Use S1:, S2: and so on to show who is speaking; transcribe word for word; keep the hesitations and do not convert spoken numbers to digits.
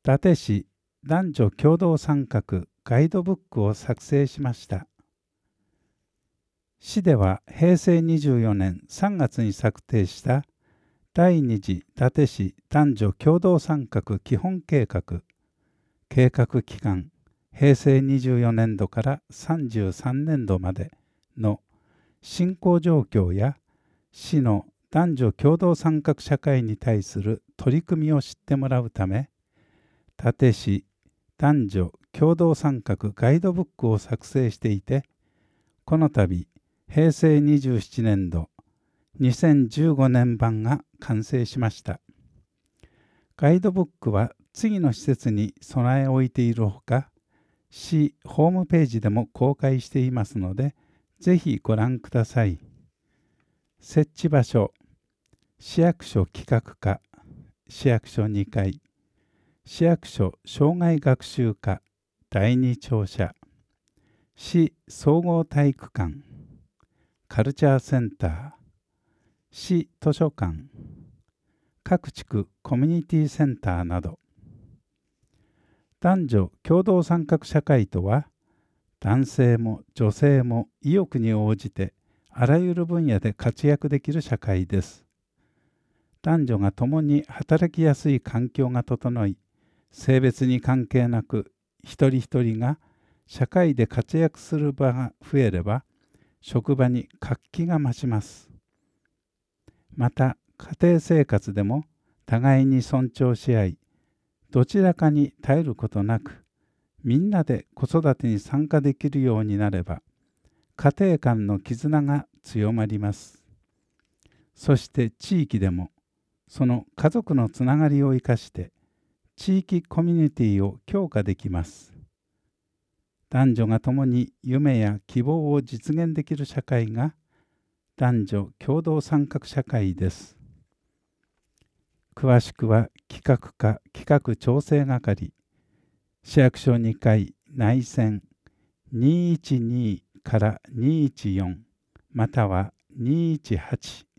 S1: 伊達市男女共同参画ガイドブックを作成しました。市ではへいせいにじゅうよねんさんがつに策定した第二次伊達市男女共同参画基本計画、計画期間へいせいにじゅうよねんどからさんじゅうさんねんどまでの進行状況や市の男女共同参画社会に対する取り組みを知ってもらうため、伊達市男女共同参画ガイドブックを作成していて、この度へいせいにじゅうななねんどにせんじゅうごねんばんが完成しました。ガイドブックは次の施設に備え置いているほか、市ホームページでも公開していますので、ぜひご覧ください。設置場所、市役所企画課、市役所にかい、市役所障害学習課だいに庁舎、市総合体育館、カルチャーセンター、市図書館、各地区コミュニティセンターなど。男女共同参画社会とは、男性も女性も意欲に応じてあらゆる分野で活躍できる社会です。男女が共に働きやすい環境が整い、性別に関係なく一人一人が社会で活躍する場が増えれば、職場に活気が増します。また、家庭生活でも互いに尊重し合い、どちらかに頼ることなく、みんなで子育てに参加できるようになれば、家庭間の絆が強まります。そして地域でも、その家族のつながりを生かして、地域コミュニティを強化できます。男女が共に夢や希望を実現できる社会が、男女共同参画社会です。詳しくは企画課企画調整係、市役所にかい内線にひゃくじゅうにからにひゃくじゅうよんまたはにひゃくじゅうはち